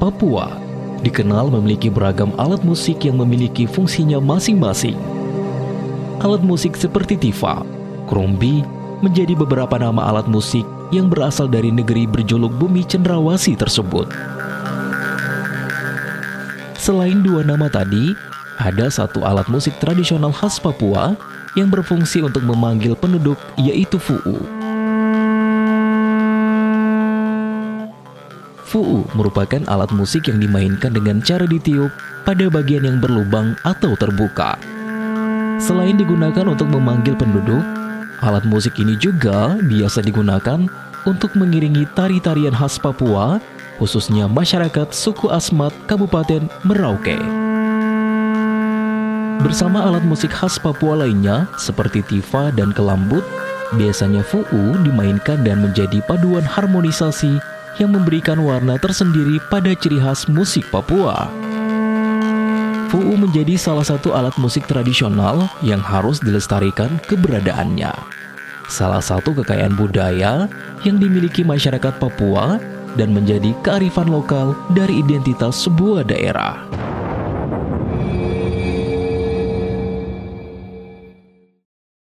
Papua dikenal memiliki beragam alat musik yang memiliki fungsinya masing-masing. Alat musik seperti tifa, krombi menjadi beberapa nama alat musik yang berasal dari negeri berjuluk bumi cendrawasih tersebut. Selain dua nama tadi, ada satu alat musik tradisional khas Papua yang berfungsi untuk memanggil penduduk, yaitu fu'u. Fu'u merupakan alat musik yang dimainkan dengan cara ditiup pada bagian yang berlubang atau terbuka. Selain digunakan untuk memanggil penduduk, alat musik ini juga biasa digunakan untuk mengiringi tari-tarian khas Papua, khususnya masyarakat suku Asmat Kabupaten Merauke. Bersama alat musik khas Papua lainnya seperti tifa dan kelambut, biasanya fu'u dimainkan dan menjadi paduan harmonisasi yang memberikan warna tersendiri pada ciri khas musik Papua. Fu'u menjadi salah satu alat musik tradisional yang harus dilestarikan keberadaannya. Salah satu kekayaan budaya yang dimiliki masyarakat Papua dan menjadi kearifan lokal dari identitas sebuah daerah.